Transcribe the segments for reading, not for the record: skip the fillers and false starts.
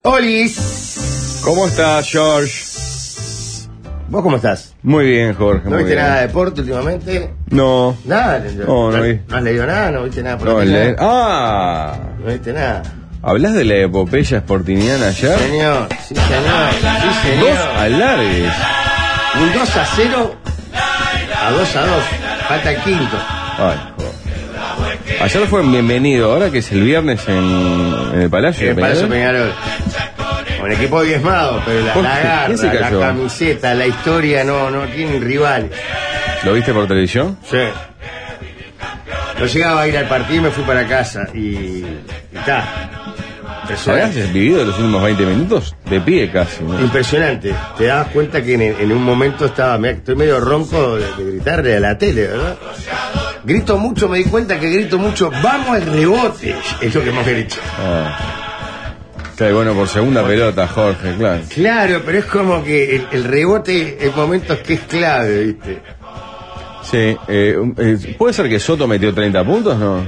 Olis. ¿Cómo estás, George? ¿Vos cómo estás? Muy bien, Jorge. ¿No viste nada de deporte últimamente? No. Nada. No vi. ¿No has leído nada? ¿No viste nada por No, la tele? ¿No viste nada. ¿Hablas de la epopeya sportiniana ayer? Señor, sí señor. Sí señor. 2 alargues. Un 2-0 a 2-2. Falta el quinto. Ay, joder. Ayer fue en Bienvenido, ahora que es el viernes en el Palacio. En el Palacio Peñarol. Un equipo diezmado, pero la garra, ¿Quién se la cayó? camiseta, la historia no tienen rivales. ¿Lo viste por televisión? Sí. No llegaba a ir al partido y me fui para casa y está. Impresionante. ¿Habías vivido los últimos 20 minutos? De pie casi, ¿no? Impresionante. Te das cuenta que en un momento estoy medio ronco de gritarle a la tele, ¿verdad? Grito mucho, me di cuenta que grito mucho. ¡Vamos al rebote! Es lo que más grito. Claro, bueno, por segunda pelota, Jorge, claro. Claro, pero es como que el rebote en momentos que es clave, ¿viste? Sí, ¿puede ser que Soto metió 30 puntos, no?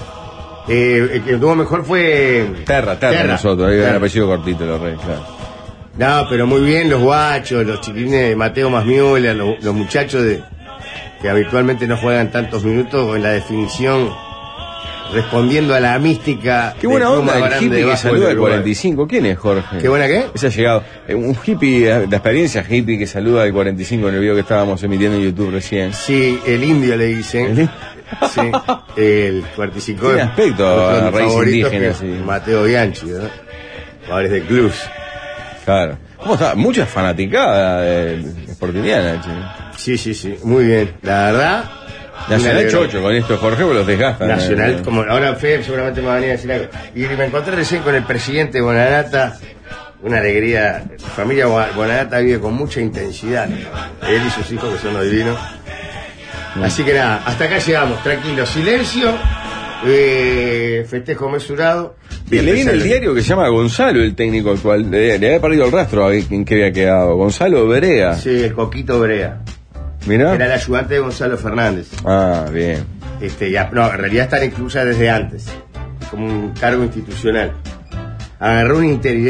El que tuvo mejor fue... Terra Soto, ahí el apellido cortito, los reyes, claro. No, pero muy bien los guachos, los chiquilines de Mateo Masmiola, los muchachos que habitualmente no juegan tantos minutos en la definición, respondiendo a la mística. Qué buena onda el hippie que saluda al 45. ¿Quién es, Jorge? ¿Qué buena qué? Ese ha llegado. Un hippie, de experiencia hippie que saluda al 45 en el video que estábamos emitiendo en YouTube recién. Sí, el indio le dicen. Sí, el 45. Tiene aspecto a raíz indígena, sí. Mateo Bianchi, ¿verdad? Jugadores de clubs. Claro. ¿Cómo está? Mucha fanaticada sportiniana, che. Sí, muy bien. La verdad. Nacional chocho con esto, Jorge, porque los desgastan. Nacional, como ahora Fede seguramente me va a venir a decir algo. Y me encontré recién con el presidente Bonanata, una alegría. La familia Bonanata vive con mucha intensidad. Él y sus hijos, que son los divinos. Así que nada, hasta acá llegamos, tranquilo, silencio, festejo mesurado. Bien, leí en el diario que se llama Gonzalo, el técnico actual. Le había perdido el rastro a ver en qué había quedado. Gonzalo Brea. Sí, el Coquito Brea. Mirá. Era el ayudante de Gonzalo Fernández. Ah, bien. No, en realidad está inclusa desde antes, como un cargo institucional. Agarró un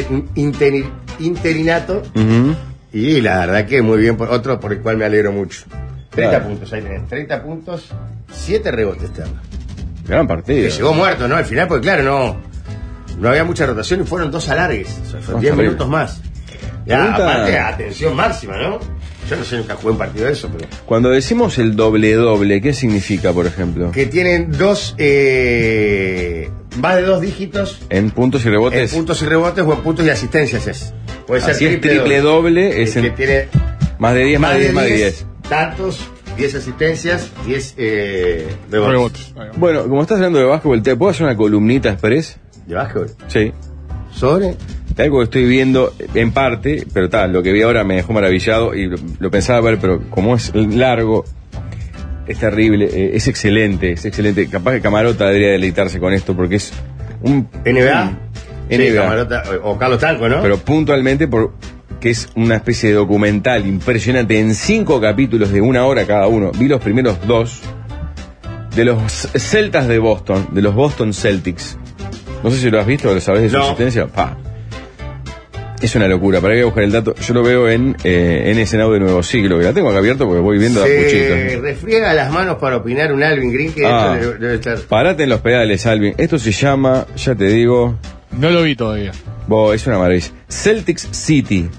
interinato y la verdad que muy bien, otro por el cual me alegro mucho. 30 puntos, ahí tenés, 30 puntos, 7 rebotes, Terra. Gran partido. Que llegó muerto, ¿no? Al final, porque claro, no había mucha rotación y fueron 2 alargues. O sea, fueron 10 minutos más. Ya, aparte, atención máxima, ¿no? Yo no sé, nunca jugué un partido de eso, pero... Cuando decimos el doble, ¿qué significa, por ejemplo? Que tienen más de 2 dígitos. ¿En puntos y rebotes? En puntos y rebotes o en puntos y asistencias es. Puede ser triple doble es que tiene más de 10, más de 10, más de 10. Tantos, 10 asistencias, 10 rebotes. Bueno, como estás hablando de básquetbol, ¿te puedo hacer una columnita express? ¿De básquetbol? Sí. ¿Sobre? Algo que estoy viendo en parte, pero lo que vi ahora me dejó maravillado y lo pensaba ver, pero como es largo, es terrible, es excelente. Capaz que Camarota debería deleitarse con esto porque es un... ¿NBA? NBA. Sí, Camarota, o Carlos Tanco, ¿no? Pero puntualmente que es una especie de documental impresionante en 5 capítulos de 1 hora cada uno. Vi los primeros 2 de los Celtas de Boston, de los Boston Celtics. No sé si lo has visto o lo sabes de su existencia. Es una locura, para que voy a buscar el dato. Yo lo veo en ese Now de Nuevo Siglo, que la tengo acá abierto porque voy viendo las puchitas. Se refriega las manos para opinar un Alvin Green que debe estar... Parate en los pedales, Alvin. Esto se llama, ya te digo... No lo vi todavía. Es una maravilla. Celtics City.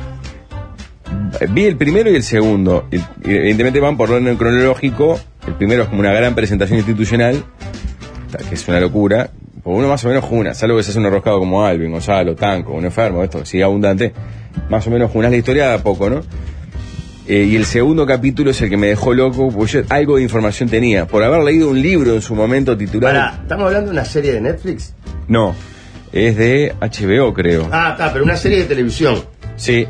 Vi el primero y el segundo. Evidentemente van por orden cronológico. El primero es como una gran presentación institucional, que es una locura. Porque uno más o menos juna, salvo que se hace un enroscado como Alvin, Gonzalo, Tanco, un enfermo, esto sigue abundante, más o menos junás la historia de a poco, ¿no? Y el segundo capítulo es el que me dejó loco, porque yo algo de información tenía, por haber leído un libro en su momento titulado... ¿Estamos hablando de una serie de Netflix? No, es de HBO, creo. Pero una serie de televisión. Sí,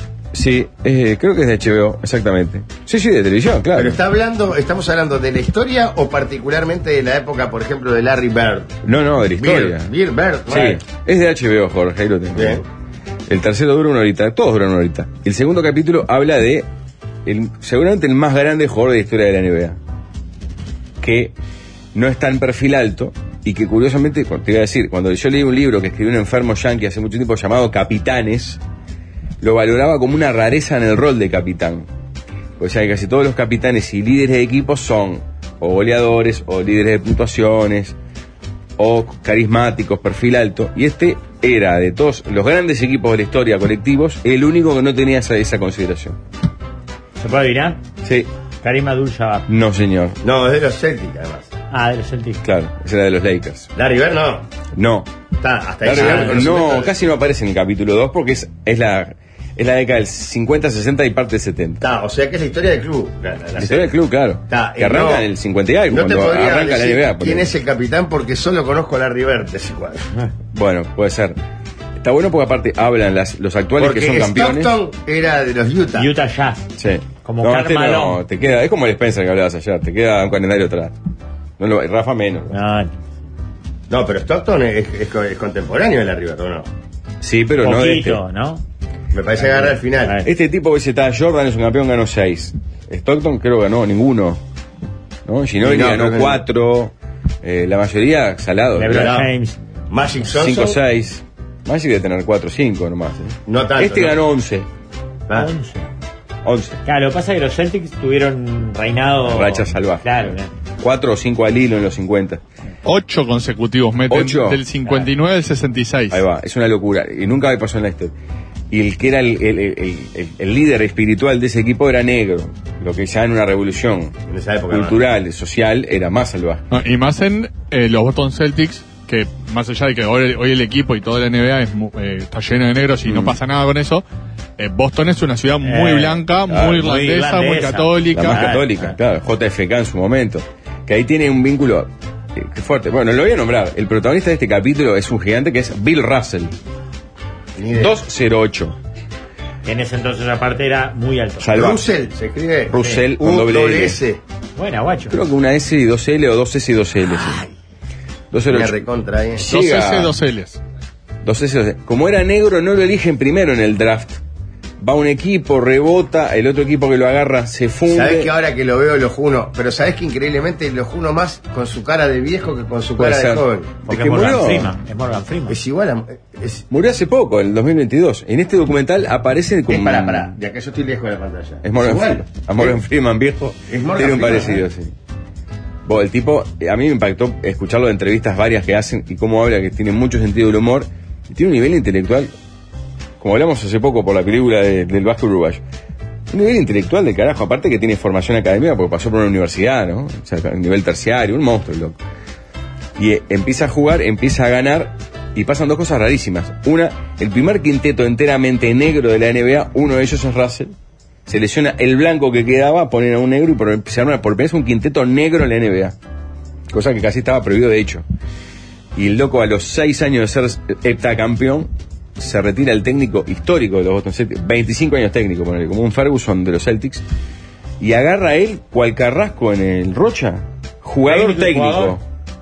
creo que es de HBO, exactamente. Sí, de televisión, claro. Pero ¿estamos hablando de la historia o particularmente de la época, por ejemplo, de Larry Bird? No, de la historia. Bill Bird, sí, es de HBO, Jorge, ahí lo tengo. Bien. El tercero dura 1 horita, todos duran 1 horita. El segundo capítulo habla de seguramente el más grande jugador de la historia de la NBA. Que no está en perfil alto, y que curiosamente, te iba a decir, cuando yo leí un libro que escribió un enfermo yankee hace mucho tiempo llamado Capitanes, lo valoraba como una rareza en el rol de capitán. O sea, que casi todos los capitanes y líderes de equipos son o goleadores, o líderes de puntuaciones, o carismáticos, perfil alto, y este era, de todos los grandes equipos de la historia colectivos, el único que no tenía esa consideración. ¿Se puede adivinar? Sí. Karim Abdul-Jabbar. No, señor. No, es de los Celtics, además. Ah, de los Celtics. Claro, ese era de los Lakers. Larry Bird, no. No. Está, hasta ahí. Larry Bird, no, casi no aparece en el capítulo 2 porque es la década del 50, 60 y parte del 70. Está, o sea que es la historia del club. La historia del club, claro. Está, que arranca no, en el 50 y algo, no te cuando podría arranca decir la NBA. quién es el capitán porque solo conozco a Larry Bird de ese cuadro. Bueno, puede ser. Está bueno porque aparte hablan los actuales porque que son campeones. Stockton era de los Utah. Utah Jazz. Sí. Como no, Karl Malone. no, te queda, es como el Spencer que hablabas ayer, te queda un calendario atrás. Rafa menos. No, pero Stockton es contemporáneo de Larry Bird, ¿o no? Sí, pero poquito, no de este. ¿no? Me parece que agarra al final. Este tipo que está Jordan es un campeón, ganó 6. Stockton creo que ganó ninguno. ¿No? Ginobili ganó 4. La mayoría salado. LeBron James. Magic Johnson. 5 6. Magic debe tener 4 o 5 nomás. No tanto. Este ¿no? ganó 11. 11. Claro, lo que pasa es que los Celtics tuvieron reinado. Racha salvaje. Claro, 4 o 5 al hilo en los 50. 8 consecutivos meten. 8. Del 59 al 66. Ahí va, es una locura. Y nunca me pasó en la historia. Y el que era el líder espiritual de ese equipo era negro. Lo que ya en una revolución en esa época, cultural, social, era más salvaje. No, y más en los Boston Celtics, que más allá de que hoy el equipo y toda la NBA está lleno de negros y no pasa nada con eso, Boston es una ciudad muy blanca, claro, muy irlandesa, muy católica. La más católica, claro, JFK en su momento. Que ahí tiene un vínculo fuerte. Bueno, lo voy a nombrar. El protagonista de este capítulo es un gigante que es Bill Russell. 208. En ese entonces aparte era muy alto. Salvaje. Russell, se escribe. Russell con doble S. Buena, guacho. Creo que una S y 2L o 2S y 2L. Sí. 208. Recontra ahí. 2S, 2Ls. 2S. Como era negro, no lo eligen primero en el draft. Va un equipo, rebota, el otro equipo que lo agarra se funde. Sabés que ahora que lo veo lo juno, pero sabés que increíblemente lo juno más con su cara de viejo que con su cara de joven. Porque es que Morgan murió. Freeman. Es Morgan Freeman. Es igual a. Murió hace poco, en el 2022. En este documental aparece como. Pará, ya que yo estoy lejos de la pantalla. Es Morgan igual. Freeman. A Morgan Freeman viejo. Es Morgan tiene un Freeman, parecido, sí. Bueno, el tipo, a mí me impactó escucharlo de entrevistas varias que hacen y cómo habla, que tiene mucho sentido del humor. Y tiene un nivel intelectual, como hablamos hace poco por la película del básquet uruguayo. Un nivel intelectual de carajo, aparte que tiene formación académica porque pasó por una universidad, ¿no? O sea, a nivel terciario, un monstruo, loco. Y empieza a jugar, empieza a ganar y pasan dos cosas rarísimas. Una, el primer quinteto enteramente negro de la NBA, uno de ellos es Russell. Se lesiona el blanco que quedaba, ponen a un negro y se arma por primera vez un quinteto negro en la NBA. Cosa que casi estaba prohibido de hecho. Y el loco a los 6 años de ser heptacampeón se retira el técnico histórico de los Boston Celtics, 25 años técnico, ponele, como un Ferguson de los Celtics, y agarra a él cual Carrasco en el Rocha, jugador técnico. Jugador.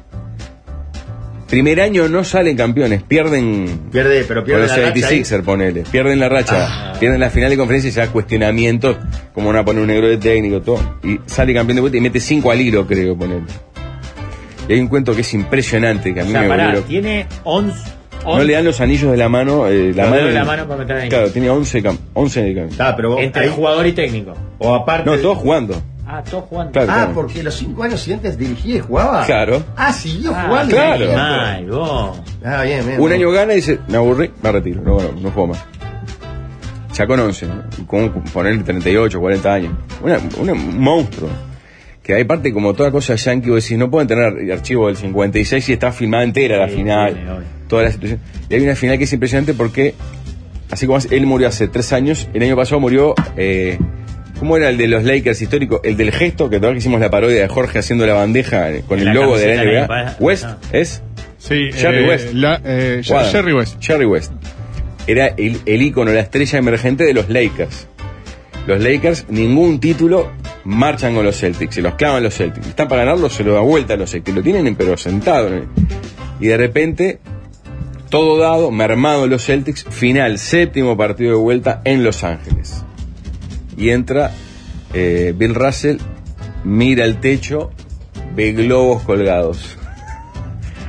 Primer año no salen campeones, pierden Pero con pierde los la racha 76er, ponele, pierden la racha, pierden la final de conferencia y ya cuestionamientos, como van a poner un negro de técnico, todo, y sale campeón de vuelta y mete 5 al hilo, creo, ponele. Y hay un cuento que es impresionante, que a mí me volvió. Tiene 11. No le dan los anillos de la mano, la mano para meter ahí. Claro, tiene 11 de cambio. Pero vos, entre jugador y técnico. O aparte. No, todos jugando. Todos jugando. Claro. Porque los 5 años siguientes dirigía y jugaba. Claro. Siguió jugando. Claro. Mal, vos. Bien. Un año gana y dice, me aburrí, me retiro. No juego más. Ya con 11, ¿no? Y con ponerle 38, 40 años. Un monstruo. Que hay parte como toda cosa yankee, vos decís, no pueden tener archivo del 56 y está filmada entera la final, toda la situación. Y hay una final que es impresionante porque, así como él murió hace 3 años, el año pasado murió, ¿cómo era el de los Lakers histórico? El del gesto, que todavía que hicimos la parodia de Jorge haciendo la bandeja con el logo de la NBA. West, ¿es? Sí, Jerry West. Jerry West. Jerry West. Era el ícono, la estrella emergente de los Lakers. Los Lakers, ningún título, marchan con los Celtics, se los clavan los Celtics. Están para ganarlo, se lo da vuelta a los Celtics. Lo tienen pero sentado. Y de repente, todo dado, mermado los Celtics, final, 7º partido de vuelta en Los Ángeles. Y entra Bill Russell, mira el techo, ve globos colgados.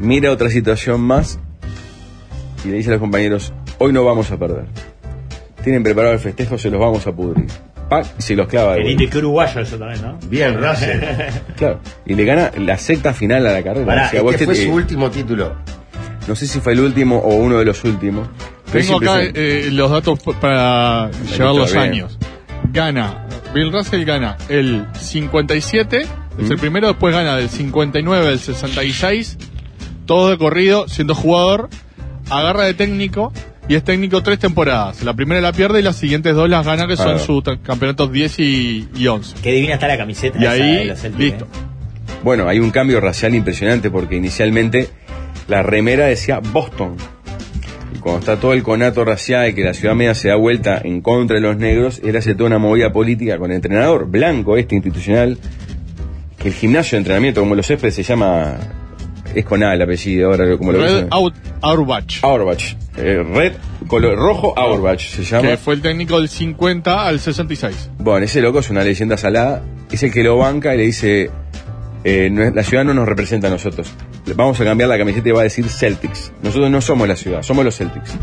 mira otra situación más y le dice a los compañeros, hoy no vamos a perder. Tienen preparado el festejo, se los vamos a pudrir. ¡Pac! Y se los clava de Qué vuelta. lindo y qué uruguayo eso también, ¿no? Bien, Russell. Claro. Y le gana la secta final a la carrera. Pará, O sea, vos este fue te- su último título. No sé si fue el último o uno de los últimos. Pero Tengo acá siempre fue- los datos para llevar los bien. años. Bill Russell gana el 57, es el primero, después gana del 59 al 66, todo de corrido, siendo jugador, agarra de técnico y es técnico 3 temporadas. La primera la pierde y las siguientes 2 las gana, que son Claro. sus campeonatos 10 y 11. Qué divina está la camiseta Y esa de ahí, los Celtics, listo. Bueno, hay un cambio racial impresionante porque inicialmente la remera decía Boston. Y cuando está todo el conato racial y que la ciudad media se da vuelta en contra de los negros, era hace toda una movida política con el entrenador blanco institucional, que el gimnasio de entrenamiento, como los céspedes, se llama, es con A el apellido, ahora como lo Red dicen. Auerbach, Auerbach. Red, color rojo Auerbach se llama. que fue el técnico del 50 al 66. Bueno, ese loco es una leyenda salada, es el que lo banca y le dice, la ciudad no nos representa a nosotros, vamos a cambiar la camiseta y va a decir Celtics, nosotros no somos la ciudad, somos los Celtics.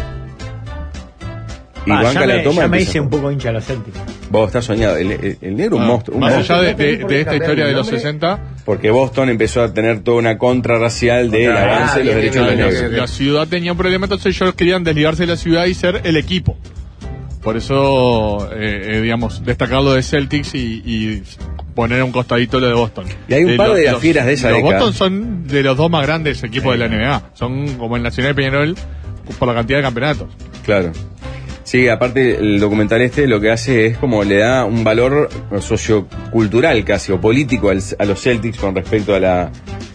Y banca la toma y ya me empieza hice a un jugar. poco hincha a los Celtics. Vos estás soñado, el negro un monstruo, un Más monstruo. allá ¿No tenés por qué de esta cambiar historia el de los nombre? 60, Porque Boston empezó a tener toda una contra racial del Contra- avance de los bien, derechos de bien, los bien, negros. bien. la ciudad tenía un problema, entonces ellos querían desligarse de la ciudad y ser el equipo. Por eso, digamos, destacarlo de Celtics y poner a un costadito lo de Boston. Y hay un par de las fieras de esa Los década. Boston son de los dos más grandes equipos de la NBA. Son como el Nacional de Peñarol por la cantidad de campeonatos. Claro. Sí, aparte el documental lo que hace es como le da un valor sociocultural casi, o político a los Celtics con respecto a la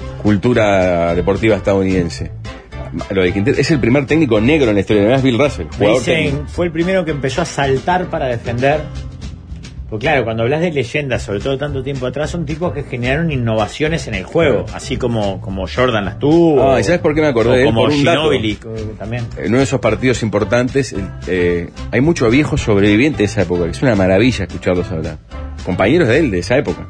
cultura deportiva estadounidense. Lo de Quintero es el primer técnico negro en la historia de la NBA, es Bill Russell, Me jugador dicen, técnico. fue el primero que empezó a saltar para defender. Porque claro, cuando hablas de leyendas, sobre todo tanto tiempo atrás, son tipos que generaron innovaciones en el juego, así como Jordan las tuvo. Ah, ¿y sabes por qué me acordé o de él? como Por un dato. Ginóbili también. En uno de esos partidos importantes, hay mucho viejo sobreviviente de esa época, que es una maravilla escucharlos hablar. Compañeros de él, de esa época.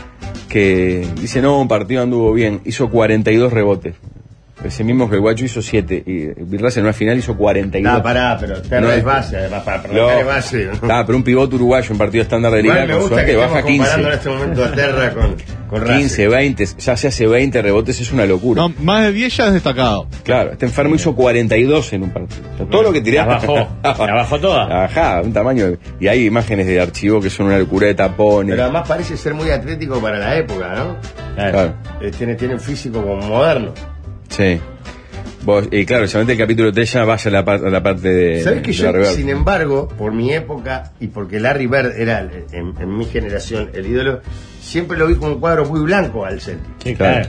Que dice, no, un partido anduvo bien, hizo 42 rebotes. Ese mismo que el Guacho hizo 7. Y Bill Russell en una final hizo 42. No, pará, pero Terra No es es- base, además, para No. provocar es base. ¿no? Pero un pivote uruguayo en partido estándar de Igual liga me con gusta suerte que baja estemos comparando en 15. este momento a Terra con Russell. 15, 20, ya se hace 20 rebotes, es una locura. No, más de 10 ya es destacado. Claro, este enfermo hizo 42 en un partido. O sea, todo lo que La tiraba. bajó toda. Ajá, un tamaño. Y hay imágenes de archivo que son una locura de tapones. Pero además parece ser muy atlético para la época, ¿no? Claro, Tiene un físico como moderno. sí. Y claro, solamente el capítulo 3 ya vaya a la parte de. ¿Sabes que de yo, la Rebirth. sin embargo, por mi época y porque Larry Bird era en mi generación el ídolo, siempre lo vi con un cuadro muy blanco al Celtic? Sí, Claro.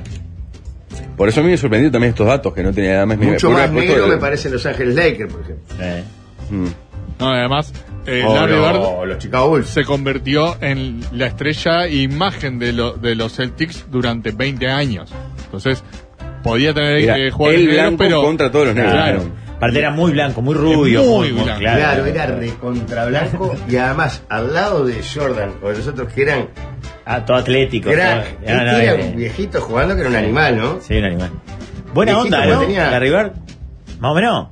Por eso a mí me sorprendió también estos datos que no tenía nada más. Mucho Por más una- negro por- me parece Los Ángeles Lakers, por ejemplo. Mm. No, además, O Larry Bird los Chicago Bulls. se convirtió en la estrella e imagen de los Celtics durante 20 años. Entonces, podía tener Era jugadores el negros, blanco pero contra todos los negros. Claro. Aparte era muy blanco, muy rubio. Muy blanco. Claro, era recontra blanco y además al lado de Jordan o de los otros que eran Todo atlético. crack, todo- no, era no, un viejito jugando que era un animal, ¿no? Sí, un animal. Buena Viejito, onda, ¿no? porque tenía- Larry Bird. Más o menos.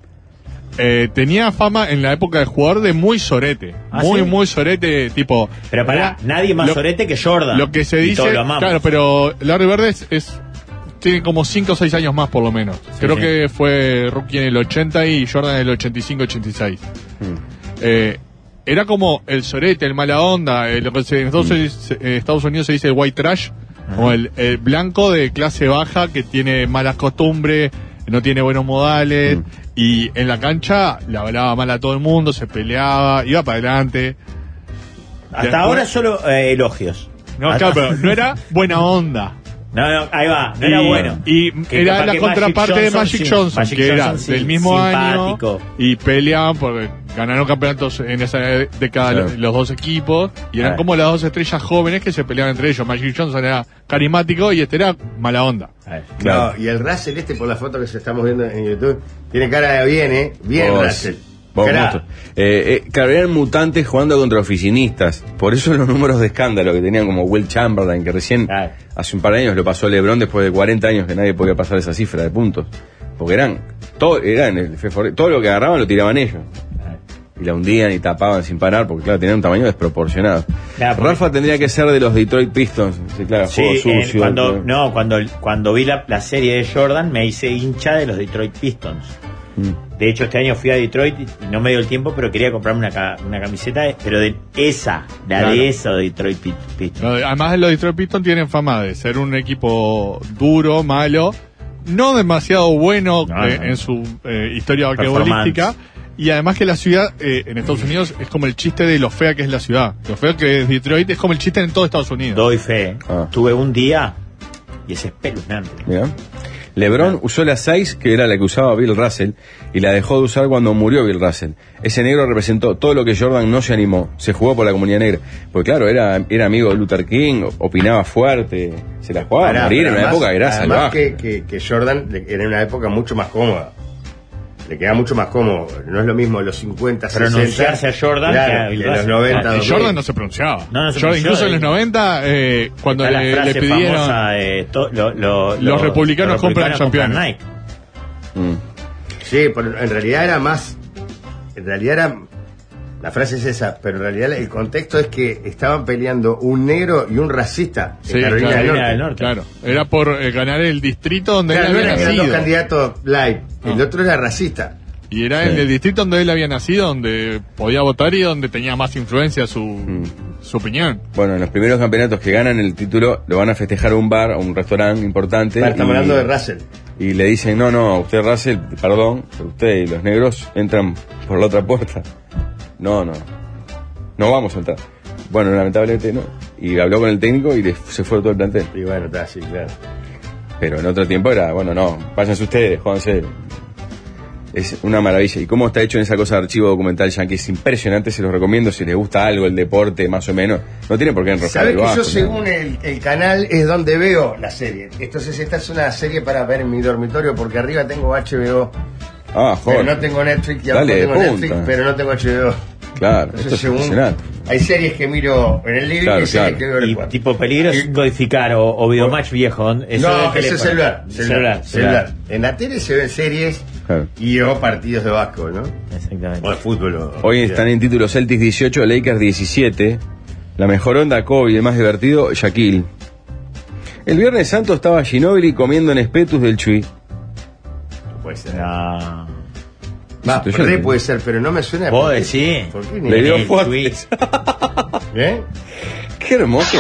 tenía fama en la época de jugador de muy sorete. ¿Ah, muy, sí? muy sorete, tipo. Pero pará, nadie más lo- sorete que Jordan. Lo que se Y dice. todos lo amamos. Claro, pero Larry Bird tiene como 5 o 6 años más por lo menos. Creo sí. que fue rookie en el 80 y Jordan en el 85-86. Era como el sorete, el mala onda, lo que en Estados Unidos se dice el white trash, o el blanco de clase baja que tiene malas costumbres, no tiene buenos modales, y en la cancha le hablaba mal a todo el mundo, se peleaba, iba para adelante. Hasta Después- ahora solo elogios. No, Hasta- claro, pero no era buena onda. No, ahí va, no era bueno. Y Que era capaz la que contraparte de Magic sí, Johnson, Magic que era Johnson, sí, del mismo simpático. año y peleaban porque ganaron campeonatos en esa década Claro. los dos equipos y eran como las dos estrellas jóvenes que se peleaban entre ellos. Magic Johnson era carismático y este era mala onda. A ver. Claro. No, y el Russell por la foto que se estamos viendo en YouTube, tiene cara de bien, ¿eh? Bien Oh, Russell. Claro. Claro, eran mutantes jugando contra oficinistas. Por eso los números de escándalo que tenían como Will Chamberlain, que recién hace un par de años lo pasó LeBron después de 40 años que nadie podía pasar esa cifra de puntos. Porque todo lo que agarraban lo tiraban ellos. Y la hundían y tapaban sin parar, porque claro, tenían un tamaño desproporcionado. Claro, Rafa tendría que ser de los Detroit Pistons. Sí, claro, juego sucio. Cuando vi la serie de Jordan me hice hincha de los Detroit Pistons. De hecho, este año fui a Detroit y no me dio el tiempo, pero quería comprarme una camiseta, pero de esa, de esos Detroit Pistons. No, además, los Detroit Pistons tienen fama de ser un equipo duro, malo, no demasiado bueno en su historia basquetbolística. Y además que la ciudad en Estados Unidos es como el chiste de lo fea que es la ciudad. Lo feo que es Detroit es como el chiste en todo Estados Unidos. Doy fe. Tuve un día y es espeluznante. Mira. LeBron usó la 6, que era la que usaba Bill Russell, y la dejó de usar cuando murió Bill Russell. Ese negro representó todo lo que Jordan no se animó. Se jugó por la comunidad negra. Porque claro, era amigo de Luther King, opinaba fuerte, se la jugaba a morir en una época que era salvaje. Que Jordan era en una época mucho más cómoda. Le queda mucho más cómodo. No es lo mismo los 50, 60. Pronunciarse a Jordan que los 90. Jordan no se pronunciaba. Jordan, incluso en los 90, cuando le pidieron los republicanos compran campeones. Nike. Sí, pero en realidad era más. En realidad era. La frase es esa, pero en realidad el contexto es que estaban peleando un negro y un racista en Carolina del Norte. Claro, era por ganar el distrito donde él había eran nacido. Dos candidatos live, el otro era racista. Y era en el distrito donde él había nacido, donde podía votar y donde tenía más influencia su opinión. Bueno, en los primeros campeonatos que ganan el título, lo van a festejar a un bar, a un restaurante importante. Estamos hablando de Russell. Y le dicen, no, usted Russell, perdón, pero usted y los negros entran por la otra puerta. No vamos a entrar. Bueno, lamentablemente no. Y habló con el técnico y se fue todo el plantel. Y bueno, está así, claro. Pero en otro tiempo era, váyanse ustedes, jódanse. Es una maravilla. Y cómo está hecho en esa cosa de archivo documental yankee, es impresionante, se los recomiendo si les gusta algo, el deporte, más o menos. No tiene por qué enroscar. ¿Sabes que yo según el canal es donde veo la serie? Entonces esta es una serie para ver en mi dormitorio, porque arriba tengo HBO. Joder. Pero no tengo Netflix, y abajo tengo Netflix, pero no tengo HBO. Claro, esto es impresionante. Hay series que miro en el living y series que veo en el cuarto. Tipo peligro es codificar o Videomatch viejo. Eso es celular. En la tele se ven series y partidos de básquetbol, ¿no? Exactamente. O de fútbol. Hoy están en título Celtics 18, Lakers 17. La mejor onda Kobe, el más divertido, Shaquille. El Viernes Santo estaba Ginóbili comiendo en espetus del Chuy. No puede ser. Puede ser, pero no me suena. ¿Vos decís? ¿Por qué? Le dio fuerte. ¿Eh? Qué hermoso.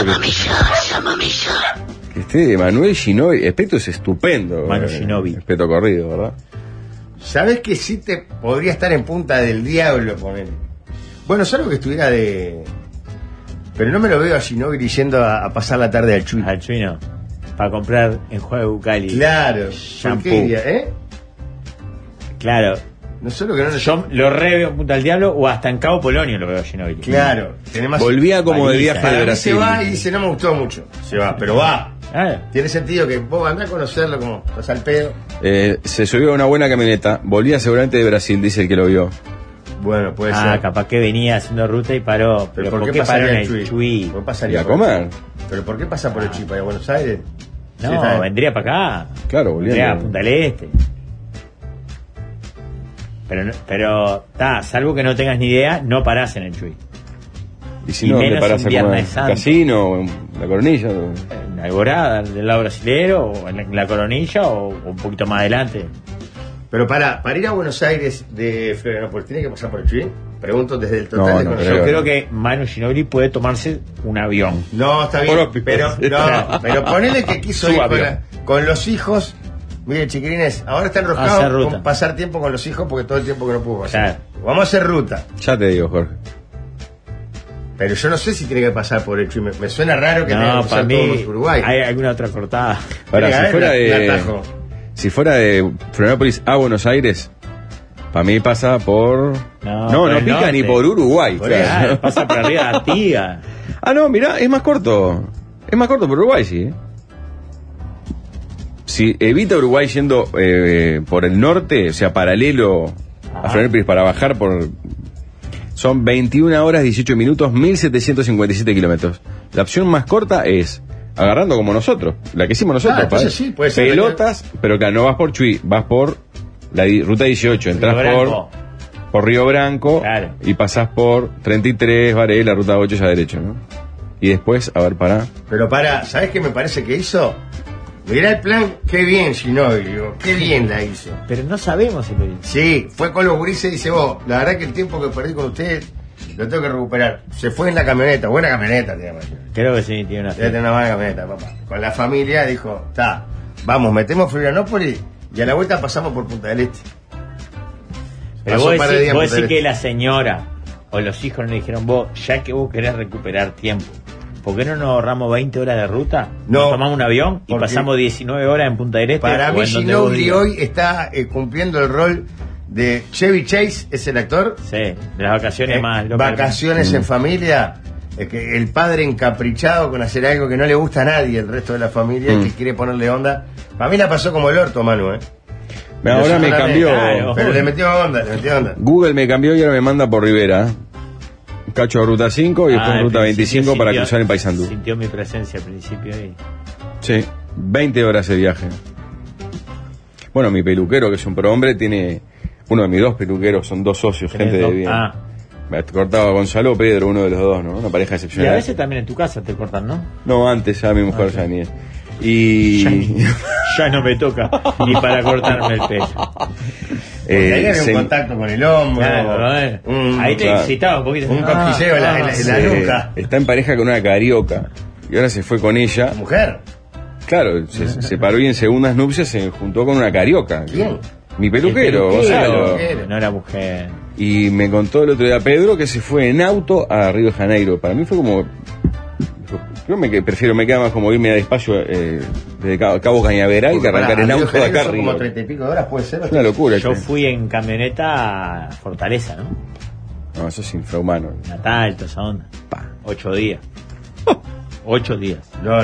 Que esté Manuel Ginóbili. Espeto es estupendo. Manu Ginóbili. Espeto corrido, ¿verdad? ¿Sabés que sí te podría estar en punta del diablo con él? Bueno, salvo que estuviera de. Pero no me lo veo a Ginóbili yendo a pasar la tarde al Chuy. Al Chuy no. Para comprar en Juego Bucali. Claro. Shampoo. ¿Eh? Claro. No solo que no yo lo reveo en Punta del Diablo o hasta en Cabo Polonio lo veo a Ginóbili. Claro. Volvía como de viaje de Brasil. Se va y dice, no me gustó mucho. Se va, pero va. Tiene sentido que vos andás a conocerlo como estás al pedo. Se subió a una buena camioneta. Volvía seguramente de Brasil, dice el que lo vio. Bueno, puede ser. Capaz que venía haciendo ruta y paró. ¿Pero por qué paró en el Chuy? ¿Por qué pasaría a comer? ¿Pero por qué pasa por el Chuy? ¿Para Buenos Aires? No, vendría para acá. Claro, vendría a Punta del Este. Pero salvo que no tengas ni idea, no parás en el Chuy. ¿Y si no, te parás a comer en Casino o en La Coronilla? En Alborada, del lado brasilero, o en La Coronilla, o un poquito más adelante. Pero para ir a Buenos Aires de Florianópolis, ¿tiene que pasar por el Chuy? Pregunto desde el total de conocimiento. Yo creo que Manu Ginóbili puede tomarse un avión. No, está bien, pero ponele que quiso ir con los hijos. Mire, chiquilines, ahora está enroscado con pasar tiempo con los hijos porque todo el tiempo que no pudo pasar. Claro. Vamos a hacer ruta. Ya te digo, Jorge. Pero yo no sé si tiene que pasar por el Chuy. Me suena raro que tenga que pasar todo por Uruguay. ¿Hay alguna otra cortada? Ahora, si fuera de Florianópolis a Buenos Aires, para mí pasa por... No pica norte. Ni por Uruguay. Claro. Pasa por arriba de Artigas. No, mirá, es más corto. Es más corto por Uruguay, sí. Si evita Uruguay yendo por el norte, o sea, paralelo a Florianópolis para bajar por... Son 21 horas 18 minutos, 1757 kilómetros. La opción más corta es agarrando como nosotros, la que hicimos nosotros. Entonces sí, puede ser. Pelotas, pero claro, no vas por Chuy, vas por la ruta 18, entras por Río Branco, claro, y pasás por 33, Varela, ruta 8 ya derecho, ¿no? Y después, a ver, pará. Pero ¿sabés qué me parece que hizo? Mirá el plan, qué bien Ginóbili, qué bien la hizo. Pero no sabemos si lo hizo. Sí, fue con los gurises y dice, vos, la verdad que el tiempo que perdí con ustedes lo tengo que recuperar. Se fue en la camioneta, buena camioneta, te llama. Creo que sí, tiene una... Debe tener una buena camioneta, papá. Con la familia dijo, está, vamos, metemos Florianópolis y a la vuelta pasamos por Punta del Este. Pero vos decís que la señora o los hijos no le dijeron, vos, ya que vos querés recuperar tiempo, ¿por qué no nos ahorramos 20 horas de ruta? No. Nos tomamos un avión y pasamos 19 horas en Punta del Este. Para mí Ginóbili hoy está cumpliendo el rol de Chevy Chase, es el actor. Sí, de las vacaciones más locas. Vacaciones en familia. Que el padre encaprichado con hacer algo que no le gusta a nadie, el resto de la familia, y que quiere ponerle onda. Para mí la pasó como el orto, Manu, Ahora me cambió. Pero le metió onda. Google me cambió y ahora me manda por Rivera. Un cacho de ruta 5 y después ruta 25 para cruzar en Paysandú. Sintió mi presencia al principio ahí. Sí, 20 horas de viaje. Bueno, mi peluquero, que es un prohombre, tiene... Uno de mis dos peluqueros, son dos socios, gente de bien. Me cortaba Gonzalo o Pedro, uno de los dos, ¿no? Una pareja excepcional. Y a veces también en tu casa te cortan, ¿no? No, antes ya mi mujer ya ni es. Y... Ya no me toca ni para cortarme el pelo. Ahí había un contacto con el hombro. Claro, ahí te excitaba un poquito. Un cosquilleo en la nuca. Está en pareja con una carioca. Y ahora se fue con ella. ¿La mujer? Claro, se separó y en segundas nupcias se juntó con una carioca. ¿Quién? Mi peluquero, Gonzalo. No era mujer. Y me contó el otro día Pedro que se fue en auto a Río de Janeiro. Para mí fue como... Yo me queda más como irme a despacio desde Cabo Cañaveral que arrancar en auto de acá arriba. Como 30 y pico de horas puede ser. Es una locura. Yo fui en camioneta a Fortaleza, ¿no? No, eso es infrahumano. Natal, toda esa onda. 8 días. 8 días. No.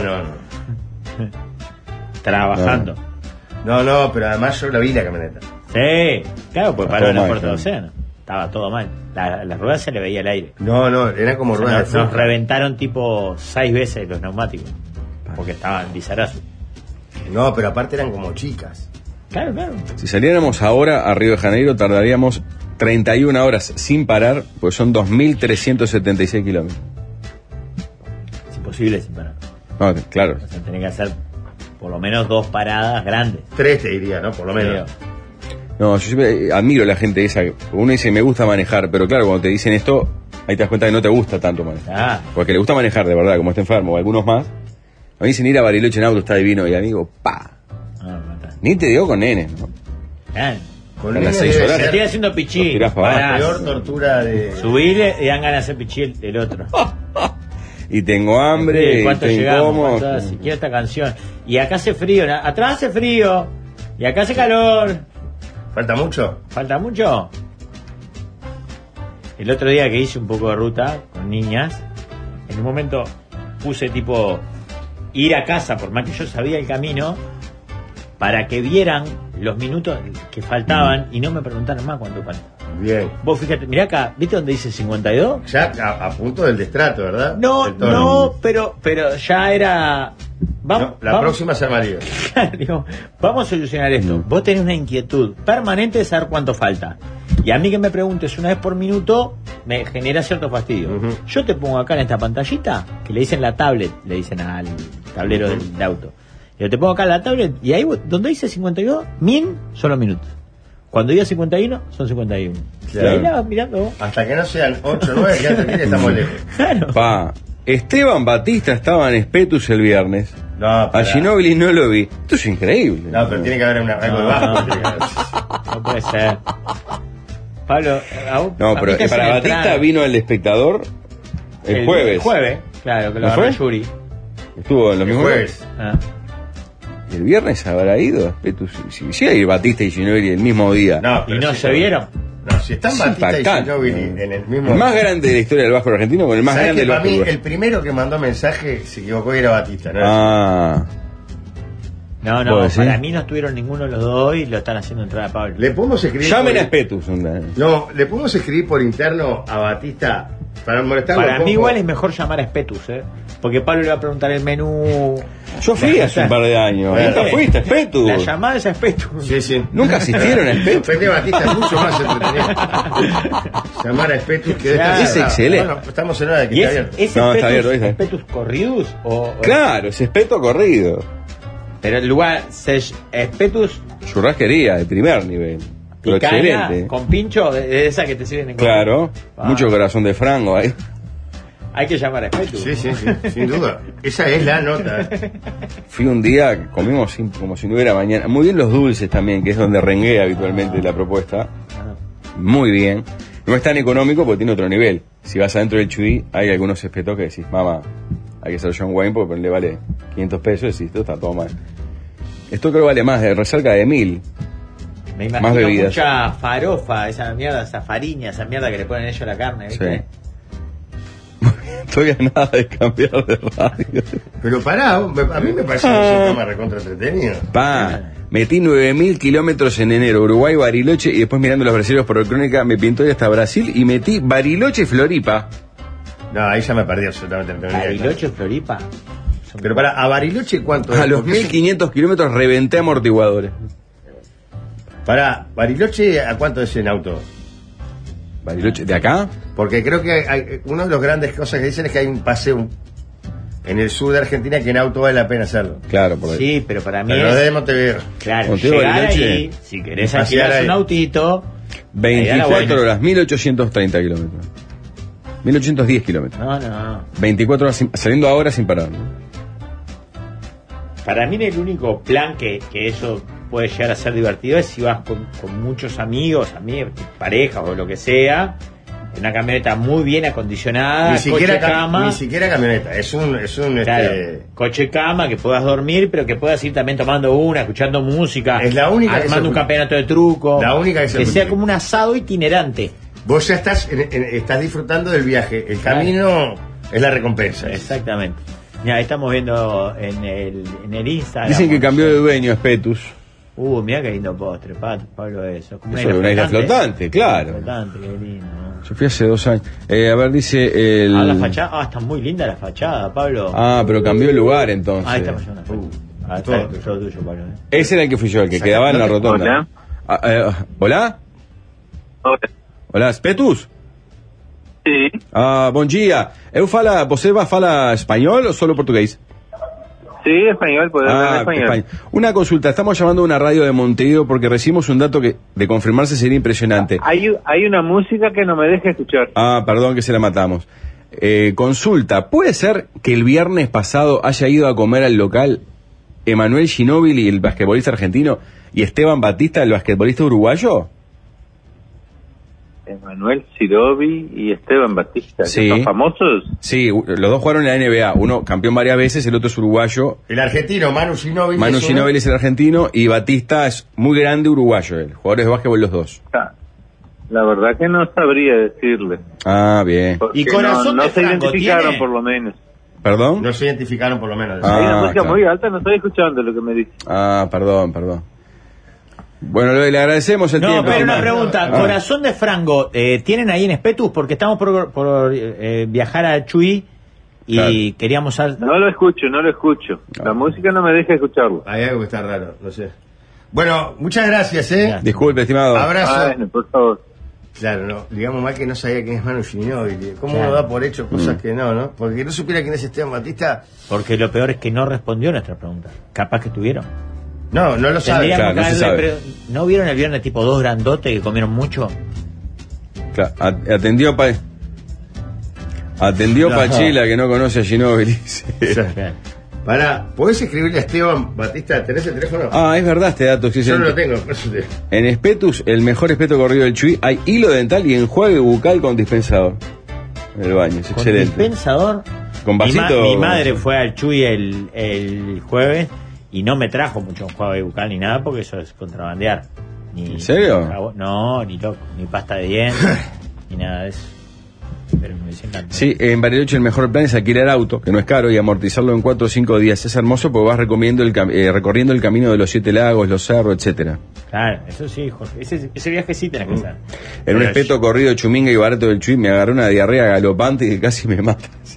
Trabajando. No, pero además yo la vi la camioneta. Sí, claro, pues paró en la puerta de claro. Océano. Estaba todo mal. Las ruedas se le veía el aire. No, eran como ruedas de Nos reventaron tipo 6 veces los neumáticos. Porque estaban bizarazos. No, pero aparte eran como chicas. Claro. Si saliéramos ahora a Río de Janeiro tardaríamos 31 horas sin parar, pues son 2.376 kilómetros. Es imposible sin parar. No, claro. O sea, tenés que hacer por lo menos 2 paradas grandes. 3 te diría, ¿no? Por lo menos. No, yo siempre admiro a la gente esa. Uno dice, me gusta manejar, pero claro, cuando te dicen esto, ahí te das cuenta que no te gusta tanto manejar. Porque le gusta manejar, de verdad, como está enfermo, o algunos más. Me dicen ir a Bariloche en auto, está divino, y amigo, ni te digo con nenes, ¿no? Con las 6 horas. Te estoy haciendo pichí. La peor tortura de... Subirle y dan ganas de hacer pichí el otro. Y tengo hambre, ¿cuánto y llegamos? Si quiero esta canción. Y acá hace frío, atrás hace frío. Y acá hace calor. ¿Falta mucho? ¿Falta mucho? El otro día que hice un poco de ruta con niñas, en un momento puse tipo ir a casa, por más que yo sabía el camino, para que vieran los minutos que faltaban y no me preguntaran más cuánto falta. Bien. Vos fíjate, mirá acá, ¿viste dónde dice 52? Ya a punto del destrato, ¿verdad? No, pero ya era... Vamos, próxima se armaría. Digo, vamos a solucionar esto. Vos tenés una inquietud permanente de saber cuánto falta. Y a mí que me preguntes una vez por minuto me genera cierto fastidio. Yo te pongo acá en esta pantallita, que le dicen la tablet, le dicen al tablero del auto. Yo te pongo acá la tablet y ahí donde dice 52, son los minutos. Cuando diga 51, son 51. Claro. Y ahí la vas mirando vos. Hasta que no sean 8 o 9, ya te estamos lejos. Claro. Esteban Batista estaba en Spetus el viernes. No, a Ginóbili no lo vi. Esto es increíble. No, pero tiene que haber algo de bajo. No puede ser. Pablo, no, pero para Batista vino El Espectador el jueves. El jueves, claro, que lo agarró Yuri. Estuvo en los mismos jueves. ¿Y el viernes habrá ido a Spetus? Sí, hay Batista y Ginóbili el mismo día. No, y no se vieron. No, si están Batista y Ginóbili en el mismo... El más grande de la historia del Vasco argentino con el más grande del Vasco. Para mí, el primero que mandó mensaje se equivocó y era Batista, ¿no? No, ¿Vos para decís? mí no estuvieron ninguno de los dos y lo están haciendo entrar a Pablo. Le podemos escribir. Llamen a por- Spetus. onda. No, le podemos escribir por interno a Batista para molestarlo. Para un mí poco? igual es mejor llamar a Spetus, porque Pablo le va a preguntar el menú. Yo fui hace un par de años. Bueno, Nunca fuiste a Spetus. La llamada es a Spetus. Sí, sí. Nunca asistieron a Spetus. Fede Batista es mucho más entretenido. Llamar a Spetus que Claro. estar Es excelente. Bueno, estamos en hora de que ¿Y está es, abierto. es No, está Spetus, abierto, está. Spetus Corridus? O Claro, es Espeto corrido. Pero el lugar, Spetus Churrasquería de primer nivel. Pero picaña excelente. con pincho, de esa que te sirven en Claro, Ah. mucho corazón de frango ahí. Hay que llamar a Spetus. Sí, sí, sí, sin duda. Esa es la nota. Fui un día, comimos como si no hubiera mañana. Muy bien los dulces también, que es donde rengué habitualmente la propuesta. Muy bien. No es tan económico porque tiene otro nivel. Si vas adentro del Chuy, hay algunos espetos que decís, mamá, hay que ser John Wayne porque le vale 500 pesos y decís, esto está todo mal. Esto creo que vale más, recerca de 1000. Me Más imagino bebidas. mucha farofa, esa mierda, esa fariña, esa mierda que le ponen ellos a la carne, ¿viste? Sí. Estoy a nada de cambiar de radio. Pero pará, a mí me parece que es un tema recontra entretenido. Metí 9.000 kilómetros en enero, Uruguay, Bariloche, y después mirando los brasileños por crónica me pintó y hasta Brasil y metí Bariloche y Floripa. No, ahí ya me perdí absolutamente. No tengo ni idea. Bariloche, Floripa. Pero para, ¿a Bariloche cuánto es? A los Porque es- 1.500 kilómetros reventé amortiguadores. Pará, ¿Bariloche a cuánto es en auto? Bariloche, ¿de acá? Porque creo que una de las grandes cosas que dicen es que hay un paseo en el sur de Argentina que en auto vale la pena hacerlo. Claro, por ahí. Sí, pero para mí Pero es... de Montevideo. Claro, Montevideo, llegar Bariloche. ahí, si querés Pasear alquilar ahí. un autito... ahí da la 24 vuelta. horas, 1.830 kilómetros. 1.810 kilómetros. No. 24 horas saliendo ahora sin parar, ¿no? Para mí el único plan que eso puede llegar a ser divertido es si vas con muchos amigos, pareja o lo que sea, en una camioneta muy bien acondicionada, Ni siquiera, coche cama. ni siquiera camioneta, es un Claro, coche cama, que puedas dormir, pero que puedas ir también tomando escuchando música, Es la única que armando se un campeonato de truco, La única que se sea justifica. como un asado itinerante. Vos ya estás disfrutando del viaje, el camino es la recompensa. Exactamente. Ya estamos viendo en el Instagram. Dicen que cambió de dueño Spetus. Mira qué lindo postre, Pablo, eso. Como Eso, una isla flotante, claro. Flotante, qué lindo. ¿no? Yo fui hace 2 años. A ver, dice el... La fachada. Está muy linda la fachada, Pablo. Pero cambió el lugar entonces. Ahí está pasando una foto. Está todo tuyo, Pablo. Ese era el que fui yo, el que quedaba en la rotonda. ¿Hola? Hola, Spetus? Sí, Bom dia. Você fala español o solo portugués? sí, español, puedo hablar español. Una consulta, estamos llamando a una radio de Montevideo porque recibimos un dato que de confirmarse sería impresionante. Hay una música que no me deja escuchar. Perdón que se la matamos. Consulta, ¿puede ser que el viernes pasado haya ido a comer al local Emanuel Ginóbili, el basquetbolista argentino, y Esteban Batista, el basquetbolista uruguayo? Emanuel Sirovi y Esteban Batista, Sí. ¿son famosos? Sí, los dos jugaron en la NBA, uno campeón varias veces, el otro es uruguayo. El argentino, Manu Ginóbili. Manu es uno. Ginóbili es el argentino y Batista es muy grande uruguayo, él, jugadores de básquetbol los dos. La verdad que no sabría decirle. Bien. Porque ¿Y Corazón no de se Franco identificaron tiene? por lo menos. ¿Perdón? No se identificaron por lo menos. Hay una música claro. muy alta, no estoy escuchando lo que me dice. Perdón. Bueno, le agradecemos el No, tiempo. pero una pregunta. Corazón de Frango, ¿tienen ahí en Spetus? Porque estamos por viajar a Chuy y Claro. queríamos... No lo escucho. La música no me deja escucharlo. Hay algo que está raro, no sé. Bueno, muchas gracias, Ya. Disculpe, estimado. Abrazo. Bueno, por favor. Claro, no, digamos mal que no sabía quién es Manu Ginóbili. ¿Cómo uno da por hecho cosas que no? Porque no supiera quién es Esteban Batista. Porque lo peor es que no respondió nuestra pregunta. Capaz que tuvieron. No lo sabe. Tendríamos Claro, no que se darle sabe. ¿No vieron el viernes tipo 2 grandotes que comieron mucho? Claro, atendió Pachila, que no conoce a Ginóbili. Sí. ¿Podés escribirle a Esteban Batista? ¿Tenés el teléfono? Es verdad este dato. Sí, Yo no sí. lo tengo. por eso te- En Spetus, el mejor espeto corrido del Chuy, hay hilo dental y enjuague bucal con dispensador. En el baño, es Con excelente. dispensador. Con vasito. Mi madre fue al Chuy el jueves y no me trajo mucho enjuague bucal ni nada porque eso es contrabandear. ¿En serio? No, ni loco, ni pasta de dientes, ni nada de eso. pero me dicen tanto. Sí, en Bariloche el mejor plan es alquilar auto, que no es caro, y amortizarlo en 4 o 5 días. Es hermoso porque vas recorriendo el camino de los 7 lagos, los cerros, etcétera. Claro, eso sí, Jorge. Ese viaje sí tenés que hacer. En un Pero espeto corrido de Chuminga y barato del Chuy me agarró una diarrea galopante que casi me mata. Sí.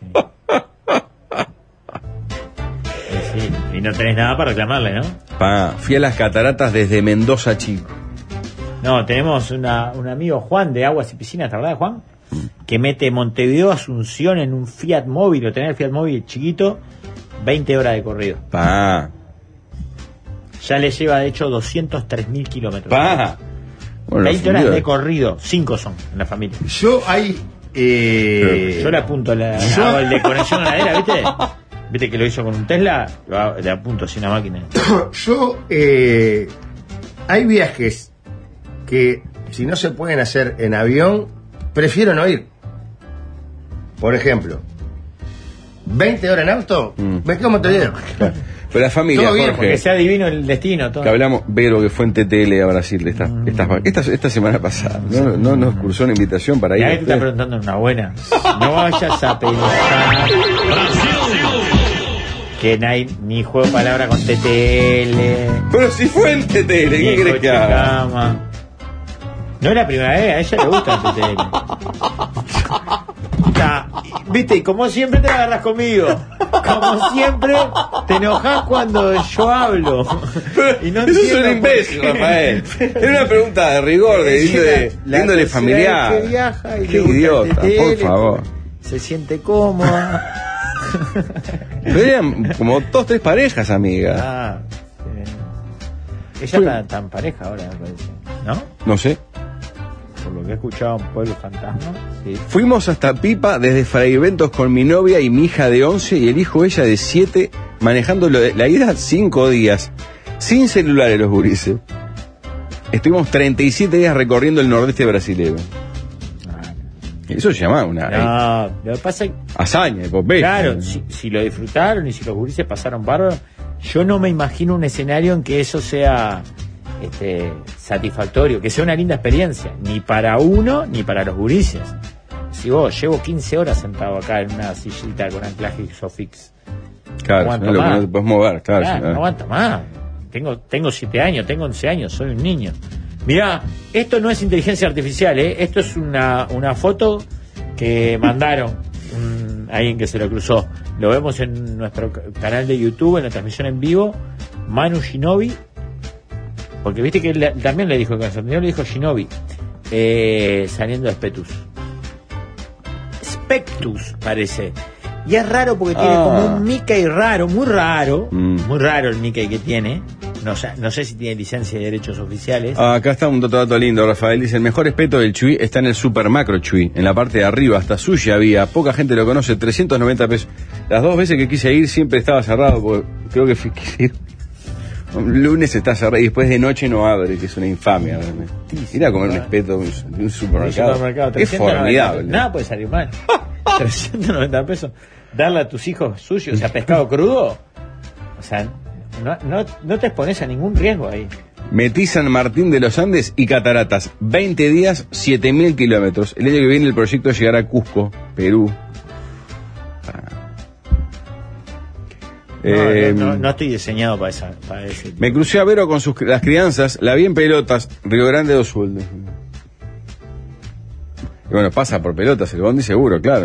Y no tenés nada para reclamarle, ¿no? Fui a las cataratas desde Mendoza, chico. No, tenemos un amigo Juan de Aguas y Piscinas, ¿te acordás de Juan? Que mete Montevideo Asunción en un Fiat Móvil, o tener el Fiat Móvil chiquito, 20 horas de corrido. Ya le lleva, de hecho, 203.000 kilómetros. Bueno, 20 horas de corrido, 5 son en la familia. Yo hay... Yo le apunto hago el de conexión ganadera, ¿viste? ¿Viste que lo hizo con un Tesla? Le apunto así una máquina. Yo, hay viajes que si no se pueden hacer en avión, prefiero no ir. Por ejemplo, 20 horas en auto, me quedo en Montevideo. Claro. Pero la familia, Todo bien, Jorge, Que sea divino el destino. Todo. que hablamos, Vero, que fue en TTL a Brasil esta semana pasada. No nos cursó una invitación para ir. Ya que te está preguntando una buena. No vayas a pensar que no hay ni juego de palabra con TTL. Pero si fue en TTL, ¿qué ni crees que haga? Cama. No es la primera vez, a ella le gusta el TTL. Viste, y como siempre te agarras conmigo. Como siempre te enojas cuando yo hablo. Y no Eso es un entiendo imbécil, por qué. Rafael. Era una pregunta de rigor, de índole familiar. Que viaja y Qué le gusta el idiota, TTL, por favor. Se siente cómoda. Pero eran como 2 o 3 parejas, amiga. Ella está tan pareja ahora, me parece. ¿No? No sé. Por lo que he escuchado en Pueblo Fantasma. Sí. Fuimos hasta Pipa desde Fraiventos con mi novia y mi hija de 11 y el hijo de ella de 7, manejando la ida 5 días, sin celulares los gurises. Estuvimos 37 días recorriendo el nordeste brasileño. Eso se llama una No, lo que pasa es hazaña, epopeya. claro, si lo disfrutaron y si los gurises pasaron bárbaro, yo no me imagino un escenario en que eso sea satisfactorio, que sea una linda experiencia, ni para uno ni para los gurises. Si vos llevo 15 horas sentado acá en una sillita con anclaje Isofix, Claro, aguanto no, lo que más. no te puedes mover, claro. no aguanto más. Tengo 7 años, tengo 11 años, soy un niño. Mirá, esto no es inteligencia artificial, esto es una foto que mandaron alguien que se lo cruzó. Lo vemos en nuestro canal de YouTube, en la transmisión en vivo. Manu Shinobi, porque viste que él también le dijo que le dijo Shinobi, saliendo de Spectus parece. Y es raro porque tiene como un Mickey raro, muy raro el Mickey que tiene. No sé si tiene licencia de derechos oficiales. Acá está un dato lindo, Rafael. Dice, el mejor espeto del Chuy está en el Super Macro Chuy, en la parte de arriba, hasta sushi había. Poca gente lo conoce, 390 pesos. Las 2 veces que quise ir siempre estaba cerrado, porque creo que quise ir. Lunes está cerrado y después de noche no abre, que es una infamia. Realmente. Ir a comer un espeto de un supermercado. Es formidable. Nada puede salir mal. 390 pesos. Darle a tus hijos sushi, o sea, pescado crudo. O sea, no te expones a ningún riesgo ahí. Metí San Martín de los Andes y Cataratas. 20 días, 7.000 kilómetros. El año que viene el proyecto llegará a Cusco, Perú. No estoy diseñado para ese. Me crucé a Vero con las crianzas, la vi en pelotas, Río Grande do Sul. Y bueno, pasa por pelotas el bondi seguro, claro.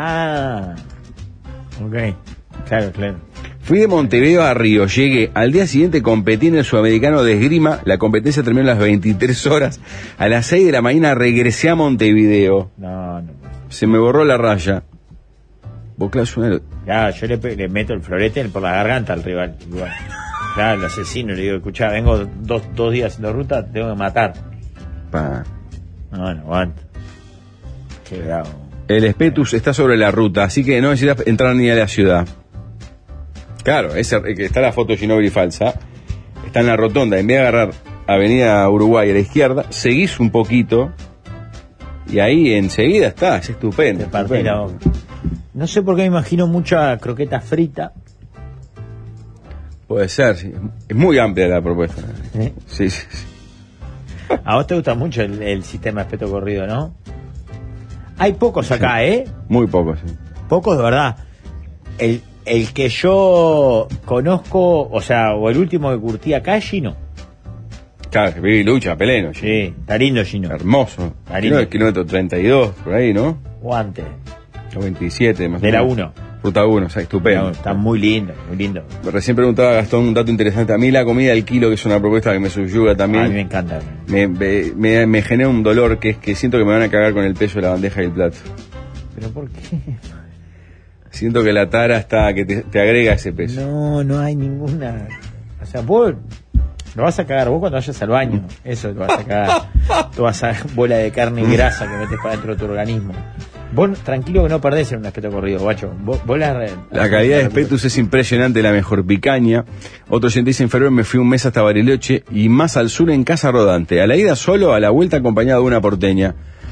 Ok, claro. Fui de Montevideo a Río, llegué, al día siguiente competí en el Sudamericano de Esgrima, la competencia terminó a las 23 horas, a las 6 de la mañana regresé a Montevideo. No. Se me borró la raya. Vos, claro, Ya, yo le meto el florete por la garganta al rival. Igual. Claro, el asesino, le digo, escuchá, vengo dos días haciendo ruta, te tengo que matar. No, aguanta. Qué bravo. El Espetus está sobre la ruta, así que no necesitas entrar ni a la ciudad. Claro, está la foto de Ginobili falsa. Está en la rotonda. En vez de agarrar Avenida Uruguay a la izquierda, seguís un poquito y ahí enseguida está. Es estupendo. Te partí la boca. No sé por qué me imagino mucha croqueta frita. Puede ser, sí. Es muy amplia la propuesta. Sí. A vos te gusta mucho el sistema de espeto corrido, ¿no? Hay pocos acá, Muy pocos, sí. Pocos de verdad. El que yo conozco, o sea, o el último que curtí acá es Gino. Claro, que vive y lucha, Peleno. Sí, está lindo Gino. Hermoso. Está lindo. El kilómetro 32, por ahí, ¿no? O antes. O 27, más o De la menos. 1. Ruta 1, o sea, estupendo. Está muy lindo, muy lindo. Recién preguntaba Gastón un dato interesante. A mí la comida al kilo, que es una propuesta que me subyuga también. A mí me encanta. Me genera un dolor que es que siento que me van a cagar con el peso de la bandeja y el plato. ¿Pero por qué? Siento que la tara está, que te agrega ese peso. No hay ninguna. O sea, vos lo vas a cagar vos cuando vayas al baño. Eso te vas a cagar. Tú vas a bola de carne y grasa que metes para dentro de tu organismo. Vos tranquilo que no perdés en un espeto corrido, guacho. La calidad de espetus es impresionante, la mejor picaña. Otro oyente dice: en febrero me fui un mes hasta Bariloche y más al sur en Casa Rodante. A la ida solo, a la vuelta acompañado de una porteña.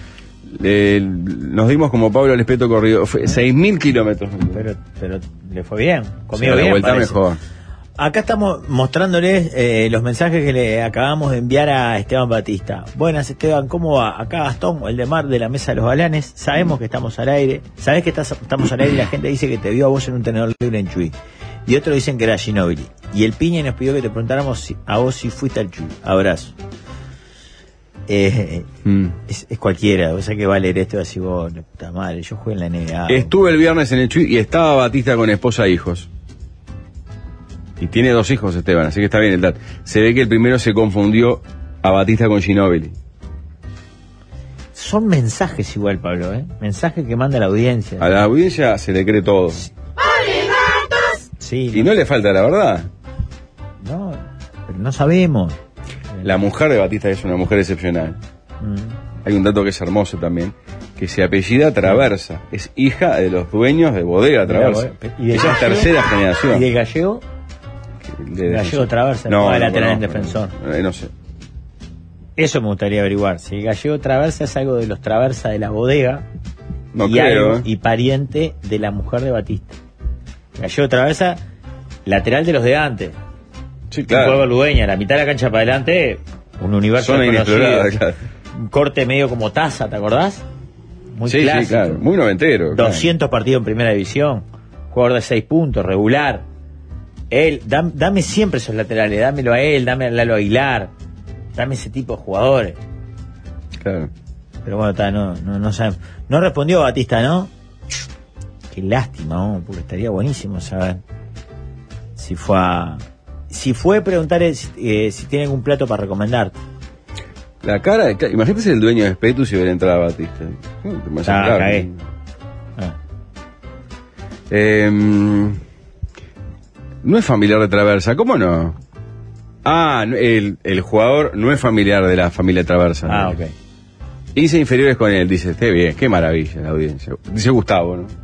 Nos dimos como Pablo al espeto corrido. Fue 6.000 kilómetros. Pero le fue bien. Comió sí, bien. La vuelta parece. mejor. Acá estamos mostrándoles los mensajes que le acabamos de enviar a Esteban Batista. Buenas, Esteban, ¿cómo va? Acá Gastón, el de Mar de la Mesa de los Galanes. Sabemos que estamos al aire. Sabés que estamos al aire y la gente dice que te vio a vos en un tenedor libre en Chuy. Y otros dicen que era Ginóbili. Y el Piña nos pidió que te preguntáramos a vos si fuiste al Chuy. Abrazo. Es cualquiera. Vos sabés que va a leer esto y así vos, puta madre, yo jugué en la NBA. Estuve el viernes en el Chuy y estaba Batista con esposa e hijos. Y tiene 2 hijos Esteban, así que está bien el dato. Se ve que el primero se confundió a Batista con Ginóbili. Son mensajes igual, Pablo, mensajes que manda la audiencia. A la audiencia se le cree todo. Sí. Y no le falta la verdad. No, pero no sabemos. La mujer de Batista es una mujer excepcional. Hay un dato que es hermoso también, que se apellida Traversa. Es hija de los dueños de Bodega Traversa. ¿Y de ella es tercera generación. ¿Y de Gallego? Gallego Traversa, no, lateral en defensor. No sé. Eso me gustaría averiguar. Si Gallego Traversa es algo de los Traversa de la Bodega. No y creo. Y pariente de la mujer de Batista. Gallego Traversa, lateral de los de antes. Sí, claro. Juego Ludueña, la mitad de la cancha para adelante, un universo Zona desconocido. inexplorada, claro. Un corte medio como Taza, ¿te acordás? Muy Sí, clásico. sí, claro. Muy noventero. 200 partidos en primera división. Jugador de 6 puntos, regular. Él, dame siempre esos laterales, dámelo a él, dame a Lalo Aguilar, dame ese tipo de jugadores. Claro. Pero bueno, no sabemos. No respondió Batista, ¿no? Qué lástima, ¿no? Porque estaría buenísimo saber si fue preguntar si tiene algún plato para recomendarte. La cara, imagínate ser el dueño de Espetus y ver entrar a Batista. Cagué. No es familiar de Traversa, ¿cómo no? El jugador no es familiar de la familia Traversa. Ok. Hice inferiores con él, dice, esté bien, qué maravilla la audiencia. Dice Gustavo, ¿no?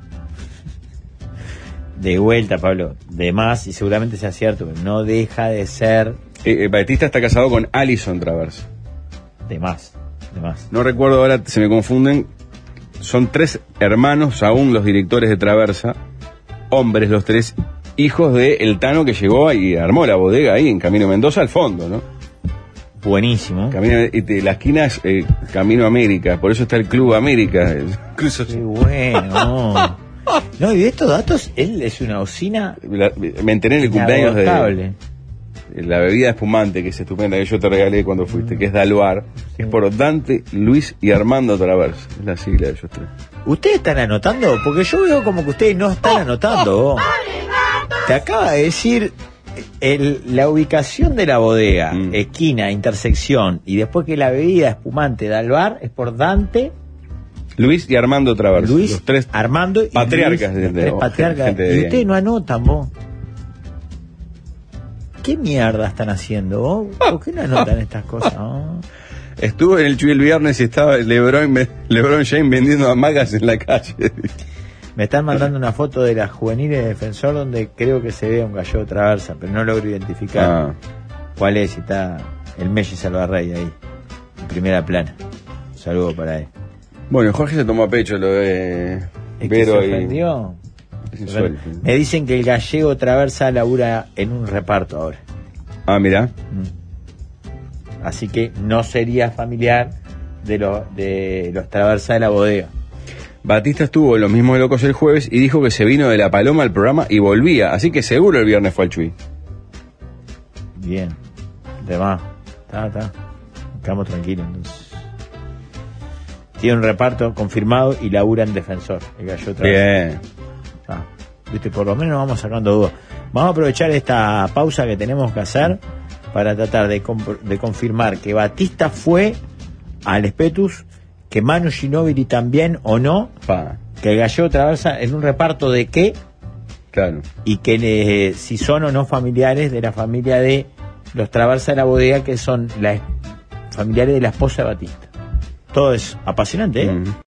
De vuelta, Pablo, de más, y seguramente sea cierto, pero no deja de ser... Batista está casado con Alison Traversa. De más. No recuerdo ahora, se me confunden. Son 3 hermanos, aún los directores de Traversa, hombres los 3, hijos de el Tano que llegó y armó la bodega ahí en Camino Mendoza al fondo, ¿no? Buenísimo. La esquina es Camino América, por eso está el Club América. Qué bueno. No, y de estos datos, él es una usina. Me enteré en el cumpleaños inagotable. de la bebida espumante, que es estupenda, que yo te regalé cuando fuiste, que es Daluar. Sí. Es por Dante, Luis y Armando Traversa. Es la sigla de ellos 3. ¿Ustedes están anotando? Porque yo veo como que ustedes no están anotando. Te acaba de decir la ubicación de la bodega, esquina, intersección, y después que la bebida espumante Daluar es por Dante, Luis y Armando Traversa. Luis, los 3 Armando y patriarcas. Luis, los 3 patriarcas. Gente de Y bien. ustedes no anotan, vos. ¿Qué mierda están haciendo vos? ¿Por qué no anotan estas cosas? ¿No? Estuve en el Chuy el viernes y estaba LeBron James vendiendo hamacas en la calle. Me están mandando una foto de las juveniles de Defensor donde creo que se ve un Gallego Traversa, pero no logro identificar cuál es. Y está el Messi Salvarrey ahí, en primera plana. Un saludo para él. Bueno, Jorge se tomó a pecho lo de ¿Es que Vero se y... ofendió? Es insuelto. Me dicen que el Gallego Traversa labura en un reparto ahora. Mirá. Así que no sería familiar de los Traversa de la bodega. Batista estuvo en Los Mismos Locos el jueves y dijo que se vino de La Paloma al programa y volvía, así que seguro el viernes fue al Chuy. Bien. De más. Está. Quedamos tranquilos entonces. Tiene un reparto confirmado y labura en Defensor. El Gallo otra vez. Bien. Viste, por lo menos vamos sacando dudas. Vamos a aprovechar esta pausa que tenemos que hacer para tratar de confirmar que Batista fue al Espetus, que Manu Ginóbili también o no, que el Gallo Traversa en un reparto de qué, claro, y que si son o no familiares de la familia de los Traversa de la Bodega, que son familiares de la esposa de Batista. Todo es apasionante, ¿eh?